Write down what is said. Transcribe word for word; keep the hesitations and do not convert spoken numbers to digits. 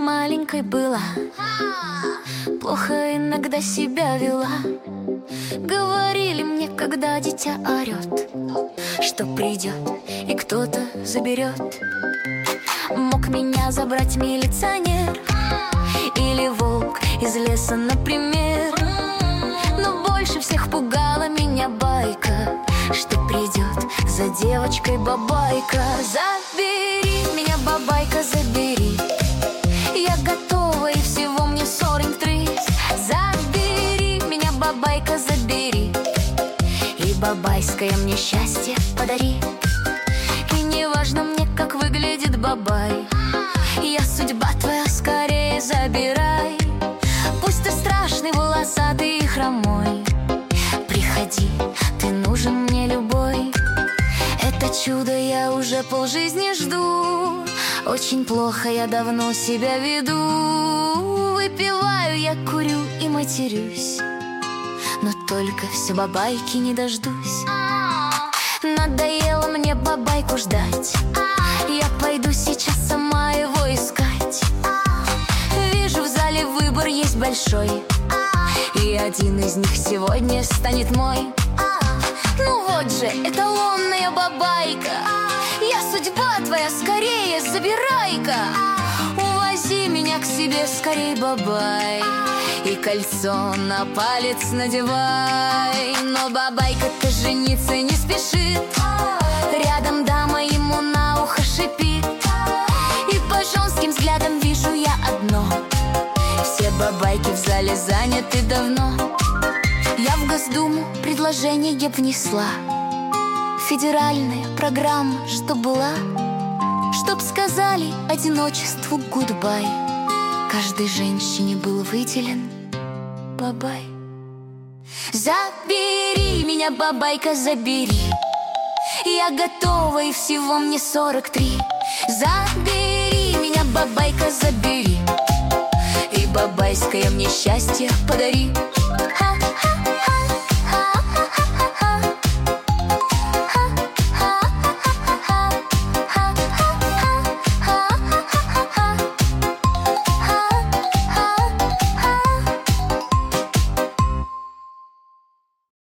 маленькой была, плохо иногда себя вела. Говорили мне, когда дитя орет, что придет и кто-то заберет. Мог меня забрать милиционер или волк из леса, например. Но больше всех пугала меня байка, что придет за девочкой бабайка. Забери меня, бабайка, забери, я готова, и всего мне сорок три. Забери меня, бабайка, забери, и бабайское мне счастье подари. И не важно мне, как выглядит бабай, я судьба твоя, скорее забирай. Пусть ты страшный, волосатый и хромой, приходи, ты нужен мне любой. Это чудо я уже полжизни жду, очень плохо я давно себя веду. Выпиваю, я курю и матерюсь, но только все бабайки не дождусь. Надоело мне бабайку ждать, я пойду сейчас сама его искать. Вижу, в зале выбор есть большой, и один из них сегодня станет мой. Ну вот же, эталонная бабайка, я судьба твоя, скорее забирай-ка. Увози меня к себе скорей, бабай, и кольцо на палец надевай. Но бабайка-то жениться не спешит, рядом дама ему на ухо шипит, и по женским взглядам вижу я одно: все бабайки в зале заняты давно. Я в Госдуму предложение внесла, федеральная программа, что была, чтоб сказали одиночеству гудбай, каждой женщине был выделен бабай. Забери меня, бабайка, забери, я готова, и всего мне сорок три. Забери меня, бабайка, забери, и бабайское мне счастье подари. Ха-ха-ха.